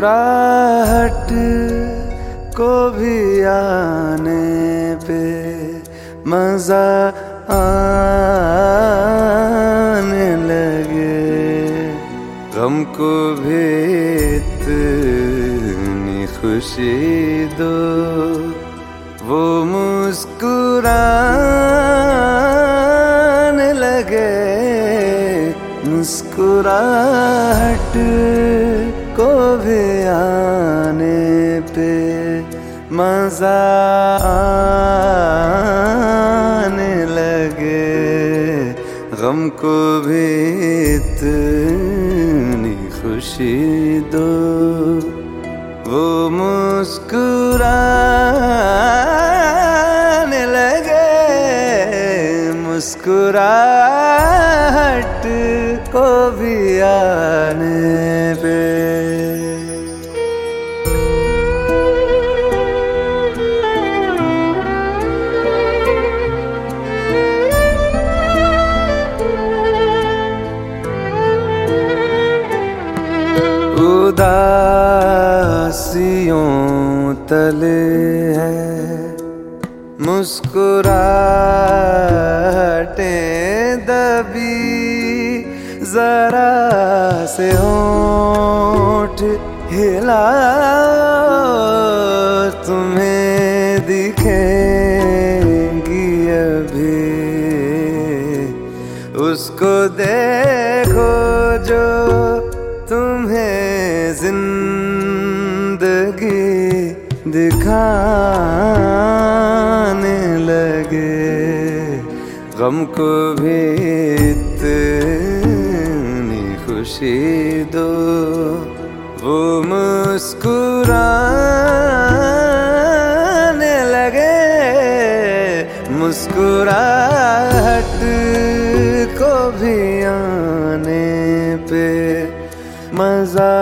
मुस्कुराहट को भी आने पे मजा आने लगे, गम को भी इतनी खुशी दो वो मुस्कुराने लगे। मुस्कुराहट को भी आने पे मजा आने लगे, गम को भी इतनी खुशी दो वो मुस्कुराने लगे। मुस्कुराहट को भी आने पे उदासियों तले है मुस्कुराहटें दबी, जरा से होंठ हिलाओ तुम्हें दिखेंगी अभी। उसको देखो जो तुम्हें जिंदगी दिखाने लगे, गम को भी इतनी खुशी दो वो मुस्कुराने लगे। मुस्कुराहट को भी आने पे मजा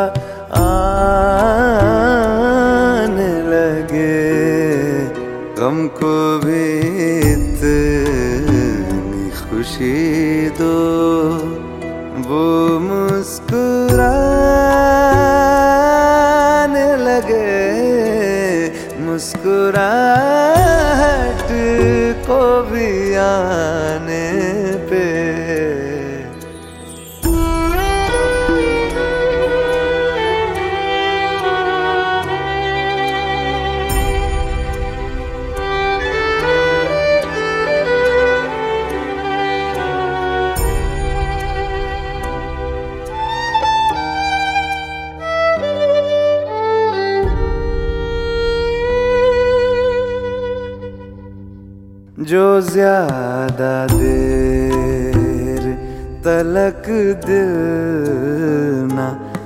आने लगे, गम को भी इतनी खुशी दो वो मुस्कुराने लगे। मुस्कुराहट को भी आने पे जो ज्यादा देर तलक दिल ना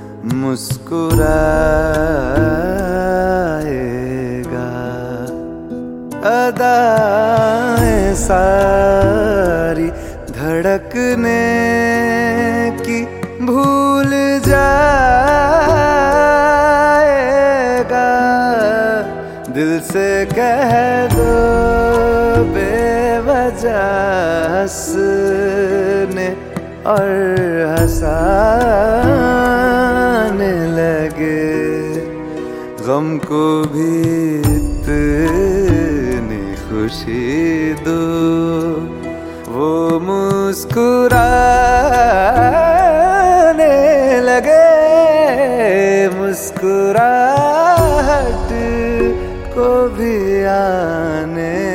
मुस्कुराएगा, अदाएं सारी धड़कने की भूल जाएगा। दिल से कह दो बेवजह हंसने और हंसाने लगे, गम को भी इतनी खुशी दो वो मुस्कुराने लगे। मुस्कुराहट को भी आने